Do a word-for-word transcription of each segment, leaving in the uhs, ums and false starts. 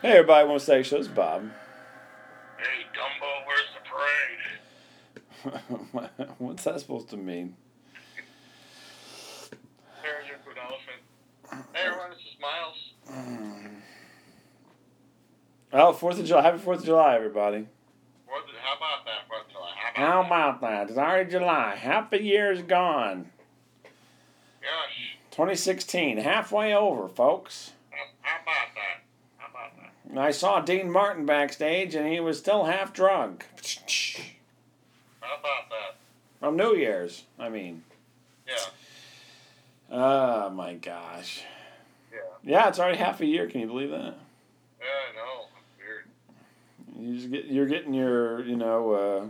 Hey everybody, one second, show, it's Bob. Hey Dumbo, where's the parade? What's that supposed to mean? There's your good elephant. Hey everyone, this is Miles. Oh, fourth of July. Happy fourth of July, everybody. Fourth of, how about that, fourth of July? How about that? It's already July. Half a year's gone. Gosh. twenty sixteen, halfway over, folks. How about that? How about that? And I saw Dean Martin backstage, and he was still half drunk. How about that? From New Year's, I mean. Yeah. Oh, my gosh. Yeah. Yeah, it's already half a year. Can you believe that? Yeah, I know. Weird. You just get, you're getting your, you know, uh...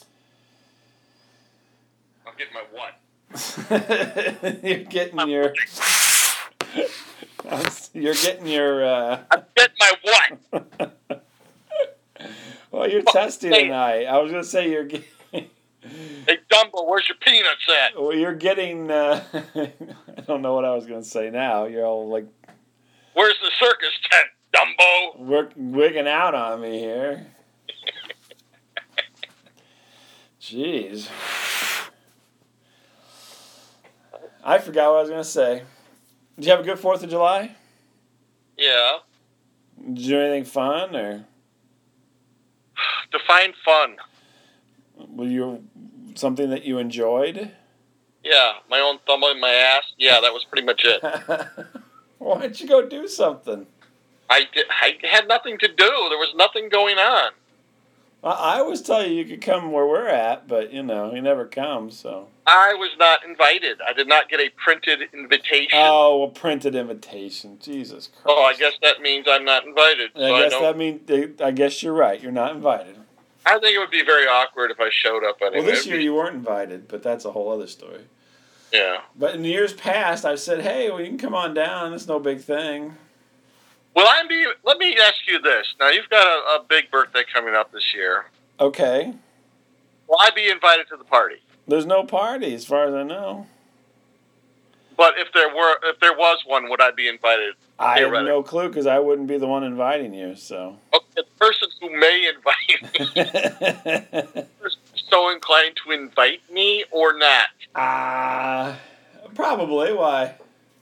I'm getting my what? you're getting your... You're getting your, uh... I'm getting my what? Well, you're testy tonight. I was going to say you're getting... Hey, Dumbo, where's your peanuts at? Well, you're getting, uh... I don't know what I was going to say now. You're all, like... Where's the circus tent, Dumbo? Work, wigging out on me here. Jeez. I forgot what I was going to say. Did you have a good fourth of July? Yeah. Did you do anything fun, or? Define fun. Were you something that you enjoyed? Yeah, my own thumb in my ass. Yeah, that was pretty much it. Why don't you go do something? I, did, I had nothing to do. There was nothing going on. I, I always tell you you could come where we're at, but, you know, you never come, so. I was not invited. I did not get a printed invitation. Oh, a printed invitation. Jesus Christ. Oh, I guess that means I'm not invited. I so guess I that means, I guess you're right. You're not invited. I think it would be very awkward if I showed up anyway. Well, this year you weren't invited, but that's a whole other story. Yeah. But in the years past, I've said, hey, well, you can come on down. It's no big thing. Well, I'm be, let me ask you this. Now, you've got a, a big birthday coming up this year. Okay. Will I be invited to the party? There's no party, as far as I know. But if there were, if there was one, would I be invited? I have no clue, because I wouldn't be the one inviting you, so. Okay, the person who may invite me is so inclined to invite me or not? Ah, uh, probably. Why?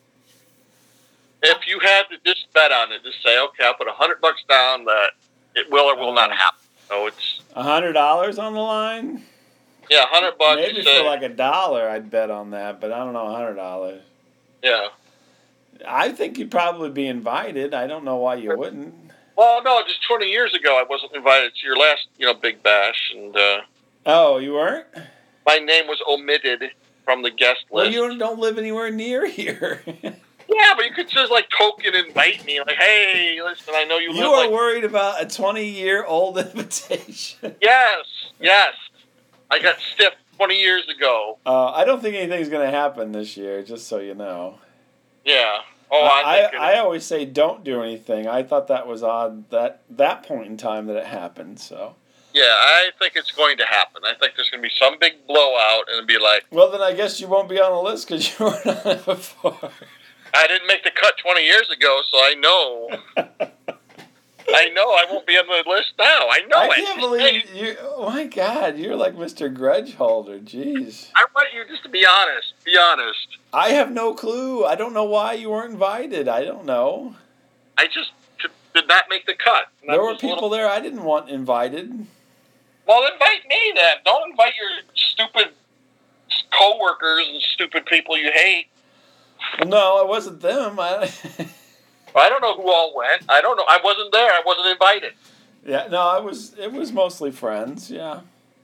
If you had to just bet on it, just say, okay, I'll put a hundred bucks down that it will or will uh, not happen. So it's a hundred dollars on the line. Yeah, a hundred bucks. Maybe for like a dollar, I'd bet on that, but I don't know, a hundred dollars. Yeah. I think you'd probably be invited. I don't know why you wouldn't. Well, no, just twenty years ago, I wasn't invited to your last, you know, big bash, and. Uh, oh, you weren't? My name was omitted from the guest list. Well, you don't live anywhere near here. Yeah, but you could just, like, token invite me. Like, hey, listen, I know you, you live, are like... worried about a twenty-year-old invitation. Yes, yes. I got stiffed twenty years ago. Uh, I don't think anything's going to happen this year, just so you know. Yeah. Oh, I I think I, I always say don't do anything. I thought that was odd that that point in time that it happened, so... Yeah, I think it's going to happen. I think there's going to be some big blowout, and it'll be like... Well, then I guess you won't be on the list because you weren't on it before. I didn't make the cut twenty years ago, so I know. I know I won't be on the list now. I know I it. I can't believe you... Oh, my God, you're like Mister Grudge Holder. Jeez. I want you just to be honest. Be honest. I have no clue. I don't know why you weren't invited. I don't know. I just did not make the cut. There were people little... there I didn't want invited. Well, invite me then. Don't invite your stupid co-workers and stupid people you hate. Well, no, it wasn't them. I... I don't know who all went. I don't know. I wasn't there. I wasn't invited. Yeah, no, I was. It was mostly friends. Yeah.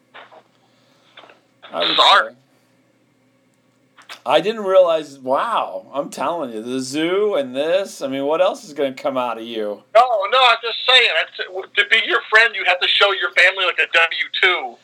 I would Sorry. say. I didn't realize. Wow, I'm telling you, the zoo and this. I mean, what else is going to come out of you? No, no, I'm just saying. It's, to be your friend, you have to show your family like a W two.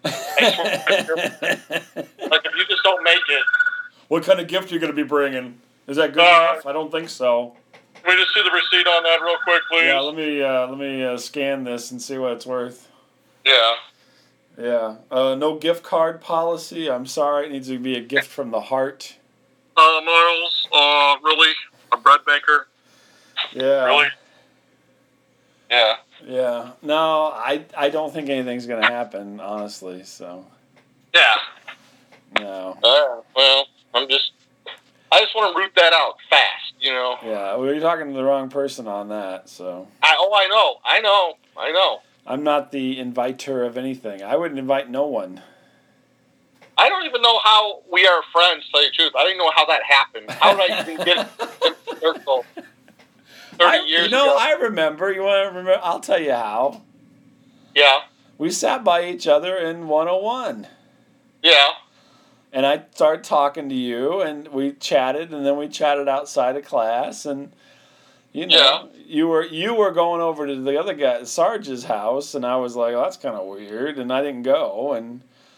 Like if you just don't make it. What kind of gift are you going to be bringing? Is that good uh, enough? I don't think so. Can we just see the receipt on that real quick, please? Yeah, let me uh, let me uh, scan this and see what it's worth. Yeah. Yeah. Uh, no gift card policy. I'm sorry. It needs to be a gift from the heart. Uh, Miles, uh, really? A bread maker? Yeah. Really? Yeah. Yeah. No, I I don't think anything's gonna happen, honestly. So. Yeah. No. Uh, well, I'm just. I just want to root that out fast, you know. Yeah, well, you're talking to the wrong person on that. So. I oh, I know, I know, I know. I'm not the inviter of anything. I wouldn't invite no one. I don't even know how we are friends, to tell you the truth. I don't even know how that happened. How did I even get in the circle thirty I, years you know, ago? I remember. You want to remember? I'll tell you how. Yeah. We sat by each other in one oh one. Yeah. And I started talking to you, and we chatted, and then we chatted outside of class, and you know, Yeah. you were you were going over to the other guy, Sarge's house, and I was like, oh, that's kind of weird, and I didn't go, and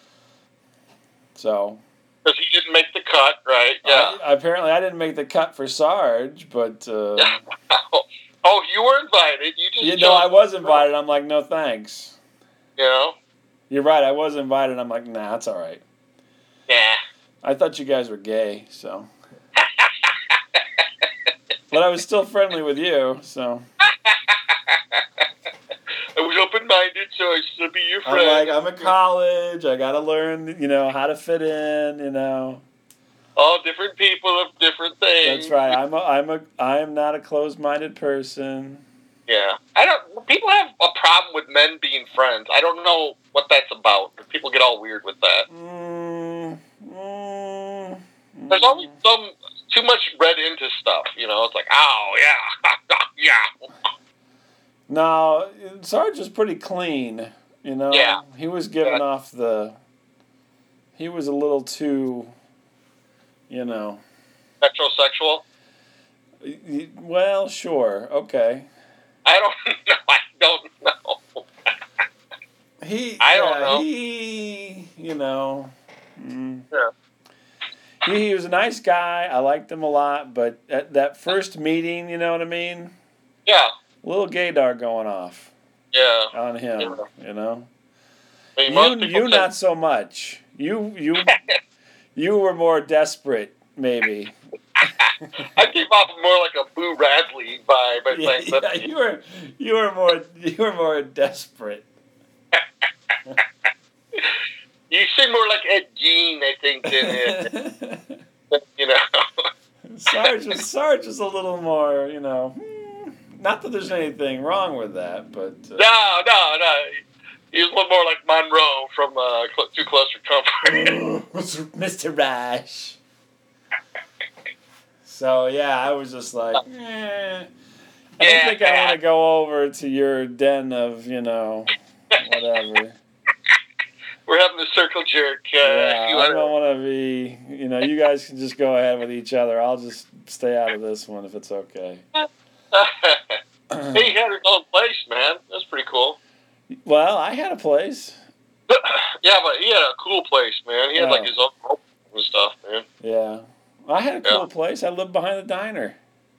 so. Because he didn't make the cut, right? Yeah. I, apparently, I didn't make the cut for Sarge, but. Uh, Yeah. Oh, you were invited. You just. You know, I was invited. I'm like, no, thanks. You know. You're right. I was invited. I'm like, nah, that's all right. Yeah. I thought you guys were gay, so. But I was still friendly with you, so. I was open-minded, so I should be your friend. I'm like, I'm at college. I got to learn, you know, how to fit in, you know. All different people of different things. That's right. I'm a, I'm a, I am not a closed-minded person. Yeah. I don't, people have a problem with men being friends. I don't know what that's about. People get all weird with that. Mm, mm, There's always some, too much read into stuff, you know. It's like, oh, yeah, yeah. No, Sarge was pretty clean, you know. Yeah. He was giving Yeah. off the. He was a little too, you know. Metrosexual? y- y- Well, sure, okay. I don't know. I don't know. He. I don't yeah, know. He, you know. Mm, Yeah. he, he was a nice guy. I liked him a lot, but at that first meeting, you know what I mean. Yeah. A little gaydar going off Yeah. on him, Yeah. you know. I mean, most You, people you say- not so much. You, you, you were more desperate, maybe. I came off more like a Boo Radley vibe. I Yeah, think. But yeah, you were, you were more, you were more desperate. you seem more like Ed Gein, I think, than it. You know. Sarge was, Sarge was a little more, you know. hmm, Not that there's anything wrong with that, but uh, No, no, no. He was a little more like Monroe from uh, Cl- Too Close for Comfort. Mister Rash. So yeah, I was just like, eh. I don't Yeah. think I want to go over to your den of, you know, whatever. We're having a circle jerk. Uh, Yeah, you I wanna- don't want to be, you know, you guys can just go ahead with each other. I'll just stay out of this one if it's okay. He had his own place, man. That's pretty cool. Well, I had a place. Yeah, but he had a cool place, man. He had like Oh. his own rope and stuff, man. Yeah. I had a cool Yeah. place. I lived behind the diner.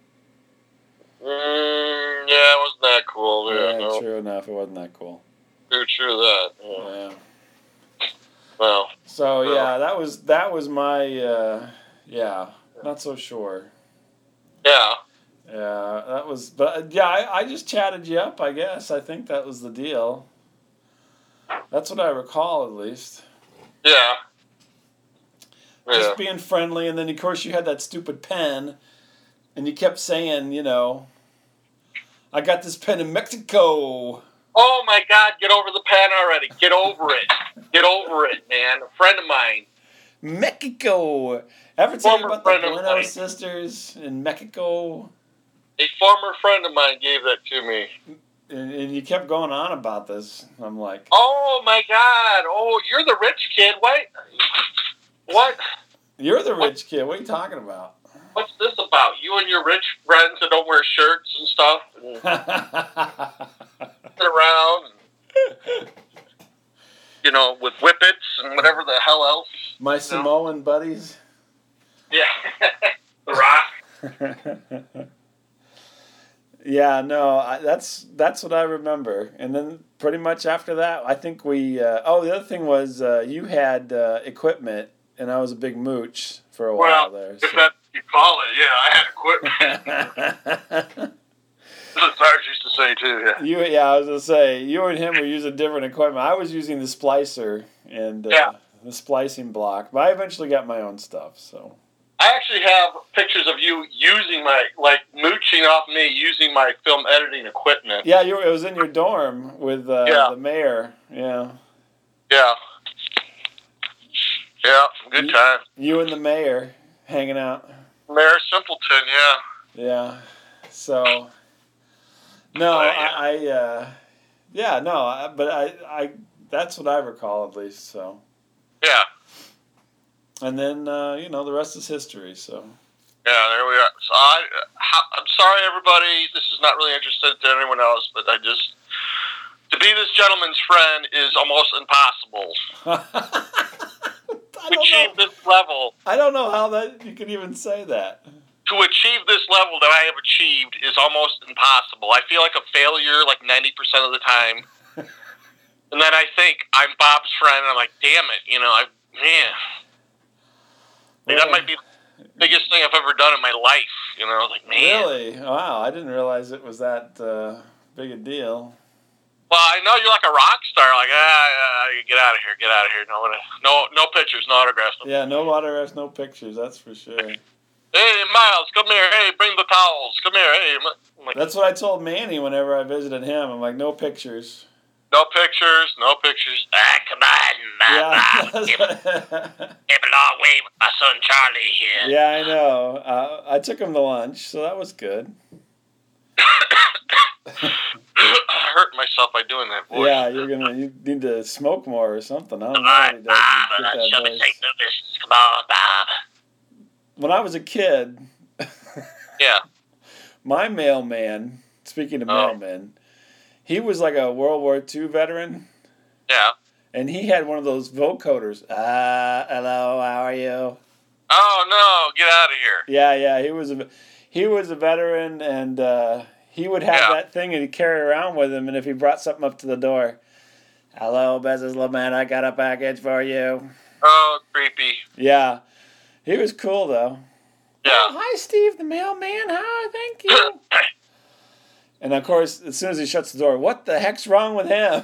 Mm, yeah, it wasn't that cool. Yeah, Yeah, no. true enough. It wasn't that cool. True, true that. Yeah. Yeah. Well, So Well. yeah, that was that was my uh, yeah. Not so sure. yeah. Yeah, that was. But yeah, I, I just chatted you up. I guess I think that was the deal. That's what I recall, at least. Yeah. Yeah. Just being friendly, and then of course you had that stupid pen, and you kept saying, you know, I got this pen in Mexico. Oh my God, get over the pen already. Get over it. Get over it, man. A friend of mine. Mexico. Ever tell you Former about the friend of Bueno mine. sisters in Mexico? A former friend of mine gave that to me. And, and you kept going on about this. I'm like, Oh my God. Oh, you're the rich kid. What? What? you're the rich kid. What are you talking about? What's this about? You and your rich friends that don't wear shirts and stuff and sit around, and, you know, with whippets and whatever the hell else. My Samoan buddies. Yeah. The Rock. Yeah, no, I, that's that's what I remember. And then pretty much after that, I think we. Uh, oh, the other thing was uh, you had uh, equipment, and I was a big mooch for a while Well, there. if that's what you call it, yeah, I had equipment. The Sarge used to say too. Yeah. You, yeah, I was gonna say you and him were using different equipment. I was using the splicer and uh, Yeah. the splicing block, but I eventually got my own stuff. So I actually have pictures of you using my, like, mooching off me using my film editing equipment. yeah, you were, it was in your dorm with uh, Yeah. the mayor. Yeah. Yeah. Yeah, good You- time. You and the mayor hanging out. Mayor Simpleton, yeah. Yeah. So. No, Oh, I, yeah. I uh, yeah, no, I, but I, I, that's what I recall at least. So, Yeah. and then uh, you know the rest is history. So. Yeah, there we are. So I, I'm sorry, everybody. This is not really interested to anyone else, but I just to be this gentleman's friend is almost impossible. I To don't achieve know. this level, I don't know how that you can even say that. to achieve this level that I have achieved is almost impossible. I feel like a failure like ninety percent of the time, and then I think I'm Bob's friend, and I'm like, damn it, you know, I man, like, that Well, might be the biggest thing I've ever done in my life. You know, like man. Really? Wow, I didn't realize it was that uh, big a deal. Well, I know you're like a rock star. Like, ah, ah, get out of here, get out of here. No, no, no pictures, no autographs. No. Yeah, no autographs, no pictures. That's for sure. Hey, Miles, come here. Hey, bring the towels. Come here. Hey, I'm like, That's what I told Manny whenever I visited him. I'm like, no pictures. no pictures, no pictures. Ah, come on, Yeah. Mama. Came a long way with my son Charlie here. Yeah, I know. Uh, I took him to lunch, so that was good. I hurt myself by doing that voice. Yeah, you're gonna. You need to smoke more or something. I don't Come know what on, he does Bob. to get that Show me voice. take notice. Come on, Bob. When I was a kid, Yeah. my mailman. Speaking of Oh. mailmen, he was like a World War Two veteran. Yeah. And he had one of those vocoders. Ah, hello, how are you? Oh, no. Get out of here. Yeah, yeah, he was a he was a veteran, and uh, he would have Yeah. that thing and he'd carry around with him. And if he brought something up to the door, hello, Missus Lement, I got a package for you. Oh, creepy. Yeah, he was cool though. Yeah. Oh, hi, Steve, the mailman. Hi, thank you. And of course, as soon as he shuts the door, what the heck's wrong with him?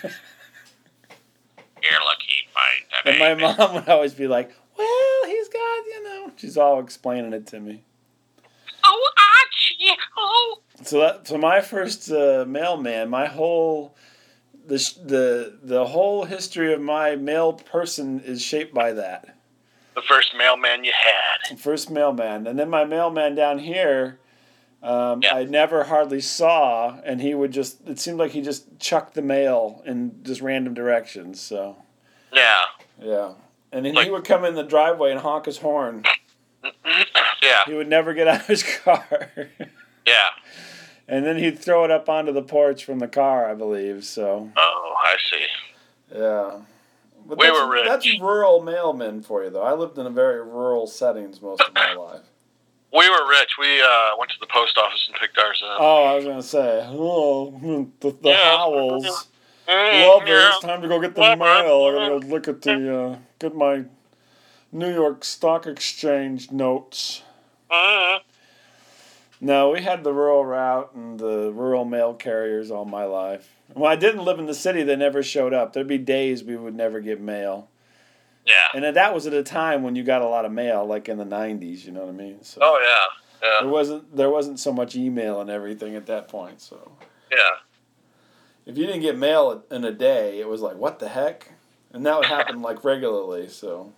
Here, look, eat mine. And my mom would always be like, well, he's got, you know, she's all explaining it to me. Oh, Archie. Oh. So that, so my first uh, mailman, my whole, the, sh- the, the whole history of my mail person is shaped by that. The first mailman you had. First mailman. And then my mailman down here, um, Yeah. I never hardly saw, and he would just, it seemed like he just chucked the mail in just random directions, so. Yeah. Yeah. And then Like- he would come in the driveway and honk his horn. Yeah. He would never get out of his car. Yeah. And then he'd throw it up onto the porch from the car, I believe, so. Oh, I see. Yeah. But We that's, were rich. That's rural mailmen for you, though. I lived in a very rural settings most of my life. We were rich. We uh, went to the post office and picked ours up. Oh, I was going to say, oh, the, the Yeah. Howells. Mm, Love it. yeah. It's time to go get the Love it. mail. I gotta go look at the, uh, get my New York Stock Exchange notes. Mm. No, we had the rural route and the rural mail carriers all my life. When I didn't live in the city, they never showed up. There'd be days we would never get mail. Yeah. And that was at a time when you got a lot of mail, like in the nineties, you know what I mean? So Oh, yeah. there Yeah. wasn't there wasn't so much email and everything at that point. So Yeah. if you didn't get mail in a day, it was like, what the heck? And that would happen like regularly, so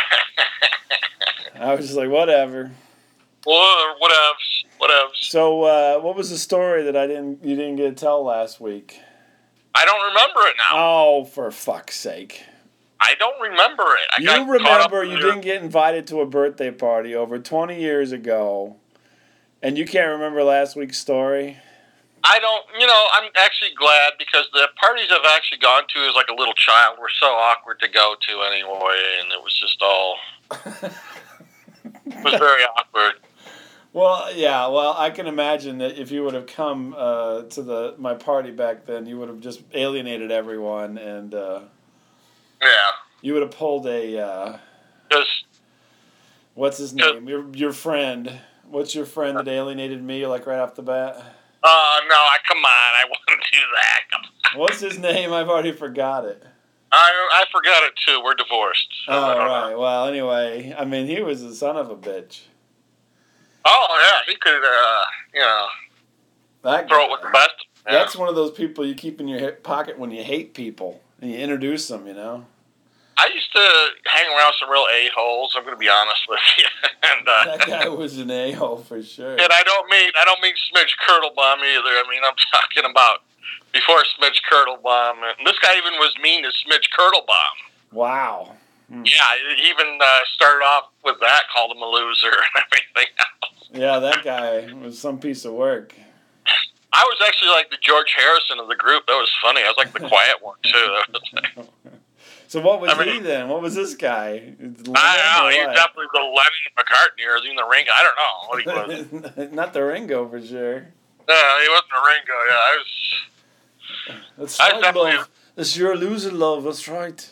I was just like, whatever. Well, whatevs. Whatevs. So uh, what was the story that I didn't you didn't get to tell last week? I don't remember it now. Oh, for fuck's sake. I don't remember it. I You got caught up remember in you your- didn't get invited to a birthday party over twenty years ago, and you can't remember last week's story? I don't, you know, I'm actually glad because the parties I've actually gone to as like a little child were so awkward to go to anyway, and it was just all, it was very awkward. Well, yeah, well, I can imagine that if you would have come uh, to the my party back then, you would have just alienated everyone, and uh, Yeah. you would have pulled a, uh, Because, what's his name? Your, your friend. What's your friend that alienated me, like, right off the bat? Oh, no, I, come on. I wouldn't do that. Come on. What's his name? I've already forgot it. I I forgot it, too. We're divorced. So Oh, I don't right. know. Well, anyway, I mean, he was the son of a bitch. Oh, yeah. He could, uh, you know, That throw guy. it with the best. Yeah. That's one of those people you keep in your hip pocket when you hate people and you introduce them, you know? I used to hang around with some real a-holes, I'm going to be honest with you. and uh, That guy was an a-hole for sure. And I don't mean I don't mean Smidge Kirtlebaum either. I mean I'm talking about before Smidge Kirtlebaum. And this guy even was mean to Smidge Kirtlebaum. Wow. Hmm. Yeah, he even uh, started off with that, called him a loser and everything else. Yeah, that guy was some piece of work. I was actually like the George Harrison of the group. That was funny. I was like the quiet one too. That was like, So what was I mean, he then? What was this guy? I don't know. He was definitely the Lennon McCartney, or even the Ringo. I don't know what he was. Not the Ringo for sure. No, he wasn't a Ringo. Yeah, I was. That's I right, definitely- love. That's your loser, love. That's right.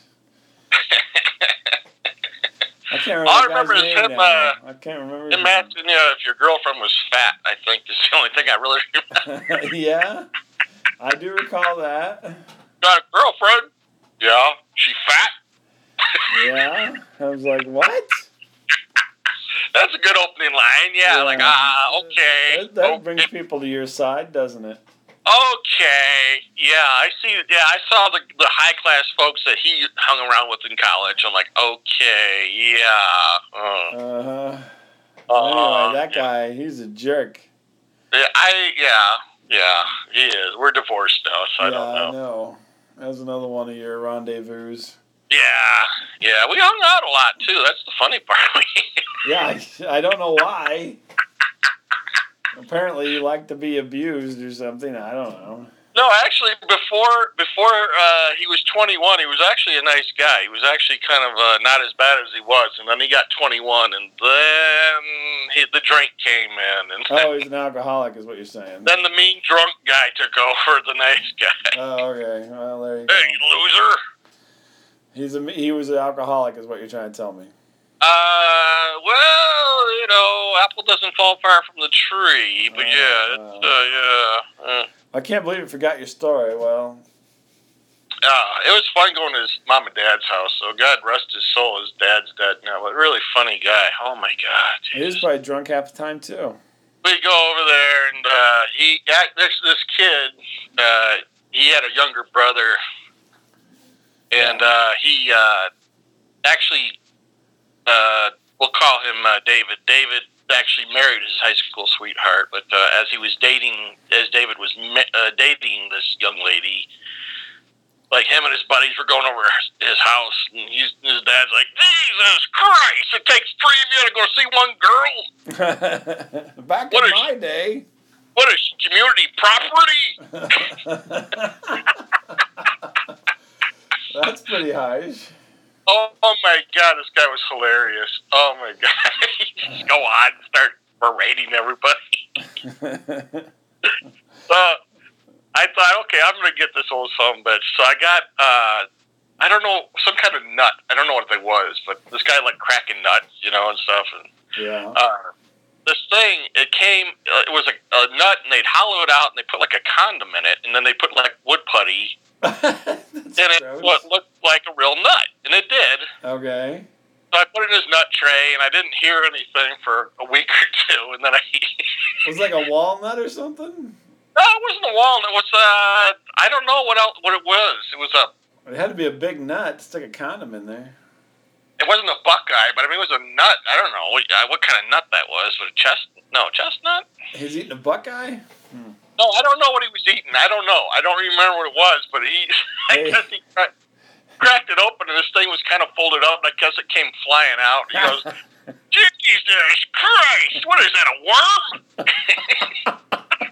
I can't remember All I the guy's remember is name him, now. uh, I can't remember. his Him name. asking you if your girlfriend was fat, I think, is the only thing I really remember. Yeah, I do recall that. Got a girlfriend? Yeah. She fat? Yeah, I was like, what? That's a good opening line. Yeah, Yeah. like, ah, okay. That, that okay. brings people to your side, doesn't it? Okay. Yeah, I see. Yeah, I saw the the high class folks that he hung around with in college. I'm like, okay, yeah. Uh, Uh huh. uh, Anyway, that guy, he's a jerk. yeah, I yeah yeah he is. We're divorced now, so I yeah, don't know. I know. That's another one of your rendezvous. Yeah, yeah, we hung out a lot too. That's the funny part. Yeah, I, I don't know why. Apparently, you like to be abused or something. I don't know. No, actually, before before uh, he was twenty-one, he was actually a nice guy. He was actually kind of uh, not as bad as he was, and then he got twenty-one, and then he, the drink came in, and Oh, he's an alcoholic, is what you're saying. then the mean drunk guy took over the nice guy. Oh, okay. Well, there you go. Hey, loser! He's a he was an alcoholic, is what you're trying to tell me. Uh, well, you know, apple doesn't fall far from the tree, but Oh, yeah, wow. it's, uh, yeah. Uh, I can't believe you forgot your story. Well, uh, it was fun going to his mom and dad's house, so God rest his soul, his dad's dead now, but really funny guy. Oh my God. he was probably drunk half the time too. We go over there, and uh, he this this kid, uh, he had a younger brother, and uh, he uh, actually, uh, we'll call him uh, David. David actually married his high school sweetheart, but uh, as he was dating, as David was uh, dating this young lady, like him and his buddies were going over his house, and he's, his dad's like, Jesus Christ, it takes three of you to go see one girl? Back What in is- my day. What is community property? That's pretty harsh. Oh, oh my God, this guy was hilarious. Oh my God. He just go on and start berating everybody. Uh, I thought, okay, I'm going to get this old son of a bitch. So I got, uh, I don't know, some kind of nut. I don't know what it was, but this guy like cracking nuts, you know, and stuff. And Yeah. uh, this thing, it came, uh, it was a, a nut, and they'd hollow it out, and they put like a condom in it, and then they put like wood putty, That's and it gross. looked, looked like a real nut, and it did. Okay. So I put it in his nut tray, and I didn't hear anything for a week or two, and then I... It was like a walnut or something? No, it wasn't a walnut. It was, uh, I don't know what else, what it was. It was a, It had to be a big nut to stick a condom in there. it wasn't a buckeye, but I mean, it was a nut. I don't know what, uh, what kind of nut that was. Was it chest? No, chestnut? He's eating a buckeye? No, I don't know what he was eating. I don't know. I don't remember what it was, but he, Hey. I guess he cracked, cracked it open, and this thing was kind of folded up, and I guess it came flying out. He goes, Jesus Christ, what is that, a worm?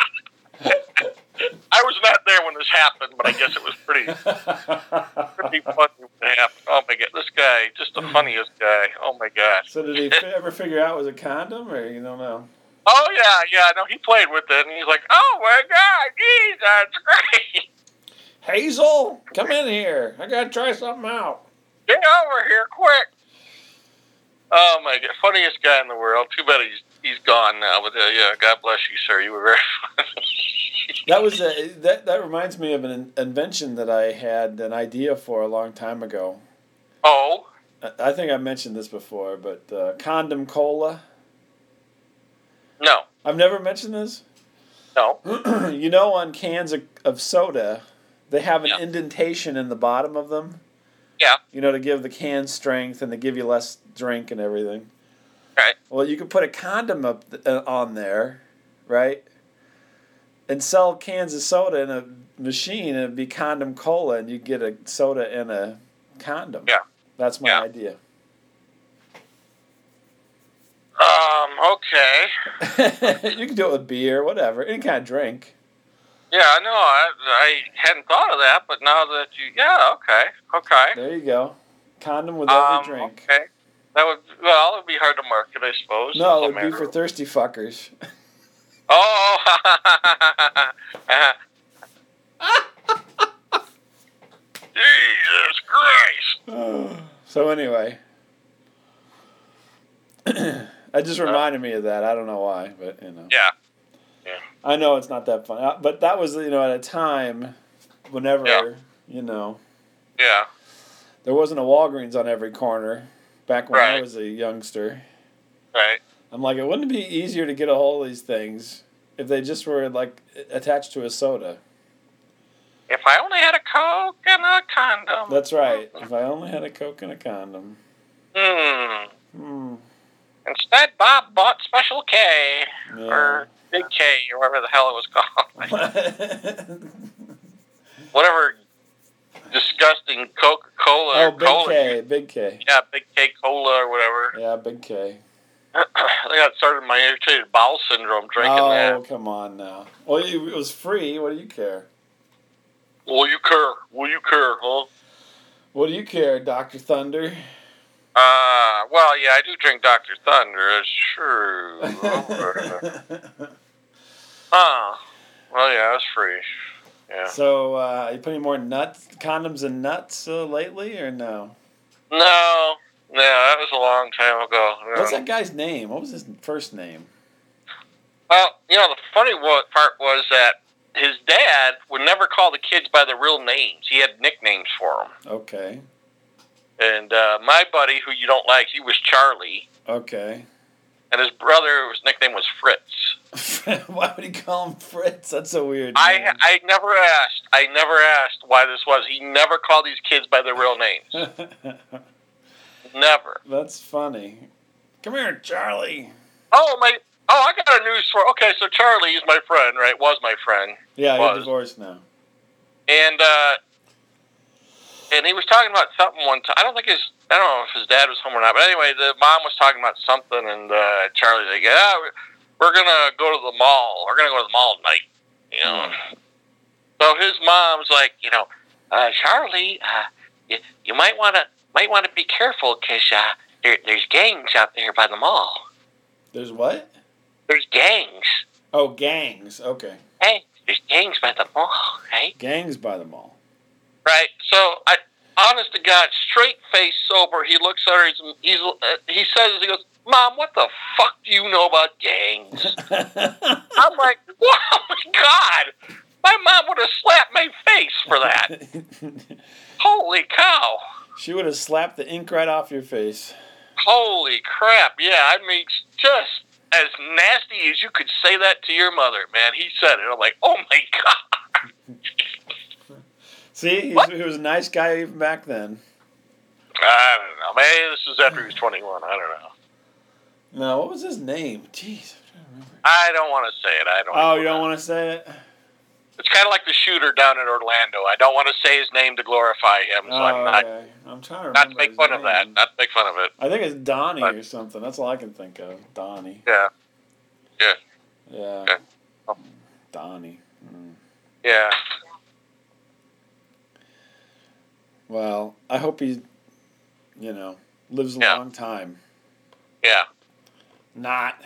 I was not there when this happened, but I guess it was pretty, pretty funny when it happened. Oh my God, this guy, just the funniest guy. Oh my God. So did he fi- ever figure out it was a condom, or you don't know? Oh yeah, yeah. No, he played with it, and he's like, "Oh my God, geez, that's great. Hazel, come in here. I gotta try something out. Get over here, quick!" Oh my God, funniest guy in the world. Too bad he's he's gone now. But uh, yeah, God bless you, sir. You were very funny. That was a, that. That reminds me of an invention that I had an idea for a long time ago. Oh. I, I think I mentioned this before, but uh, condom cola. No. I've never mentioned this. No. You know, on cans of, of soda, they have an Yeah. indentation in the bottom of them. Yeah. You know, to give the can strength and to give you less drink and everything. Right. Well, you could put a condom up uh, on there, right? And sell cans of soda in a machine, and it'd be condom cola, and you get a soda in a condom. Yeah. That's my Yeah. idea. Um. Okay. You can do it with beer, whatever, any kind of drink. Yeah, I know. I I hadn't thought of that, but now that you, yeah, okay, okay. There you go. Condom with every Um. drink. Okay. That would well, it would be hard to market, I suppose. No, it It's a would be matter for of- thirsty fuckers. Oh. Jesus Christ. So anyway, that just reminded me of that. I don't know why, but you know. Yeah. I know it's not that fun, Uh, but that was, you know, at a time whenever, Yeah. you know, Yeah. there wasn't a Walgreens on every corner back when I Right. was a youngster. Right. I'm like, it wouldn't it be easier to get a hold of these things if they just were like attached to a soda? If I only had a Coke and a condom. That's right. If I only had a Coke and a condom. Hmm. Hmm. Instead, Bob bought Special K Yeah. or Big K or whatever the hell it was called. Whatever disgusting Coca Cola Oh, or Big Cola. K, Big K. Yeah, Big K Cola or whatever. Yeah, Big K. I think that started my irritated bowel syndrome drinking Oh, that. come on now. Well, it it was free. What do you care? Will you care? Will you care, huh? What do you care, Doctor Thunder? Uh, well, yeah, I do drink Doctor Thunder. It's true. Huh. Well, yeah, it's free. Yeah. So, uh, you put any more nuts, condoms and nuts uh, lately, or no? No. No, that was a long time ago. No. What's that guy's name? What was his first name? Well, you know, the funny wa- part was that his dad would never call the kids by their real names. He had nicknames for them. Okay. And uh, my buddy, who you don't like, he was Charlie. Okay. And his brother, his nickname was Fritz. Why would he call him Fritz? That's so weird. I name. I never asked. I never asked why this was. He never called these kids by their real names. Never. That's funny. Come here, Charlie. Oh, my... Oh, I got a news for... Okay, so Charlie is my friend, right? Was my friend. Yeah, Was. he's divorced now. And, uh... And he was talking about something one time. I don't think his... I don't know if his dad was home or not. But anyway, the mom was talking about something, and uh, Charlie's like, yeah, we're going to go to the mall. We're going to go to the mall tonight. You know? Hmm. So his mom's like, you know, uh, Charlie, uh, you, you might want to might want to be careful because uh, there, there's gangs out there by the mall. There's what? There's gangs. Oh, gangs. Okay. Hey, there's gangs by the mall, right? Gangs by the mall. Right. So, I, honest to God, straight face sober, he looks at her. He's, he's uh, he says, he goes, Mom, what the fuck do you know about gangs? I'm like, oh my God, my mom would have slapped my face for that. Holy cow. She would have slapped the ink right off your face. Holy crap. Yeah, I mean, just as nasty as you could say that to your mother, man. He said it. I'm like, oh my God. See, he's, What? he was a nice guy even back then. I don't know. Maybe this is after he was twenty-one. I don't know. No, what was his name? Jeez, I'm trying to remember. I don't want to say it. I don't Oh, know. you don't want to say it? It's kind of like the shooter down in Orlando. I don't want to say his name to glorify him, so Oh, I'm not, okay. I'm trying to remember. not to make his fun of that. name. Not to make fun of it. I think it's Donnie But- or something. That's all I can think of. Donnie. Yeah. Yeah. Yeah. Okay. Oh. Donnie. Mm. Yeah. Well, I hope he, you know, lives a Yeah. long time. Yeah. Not.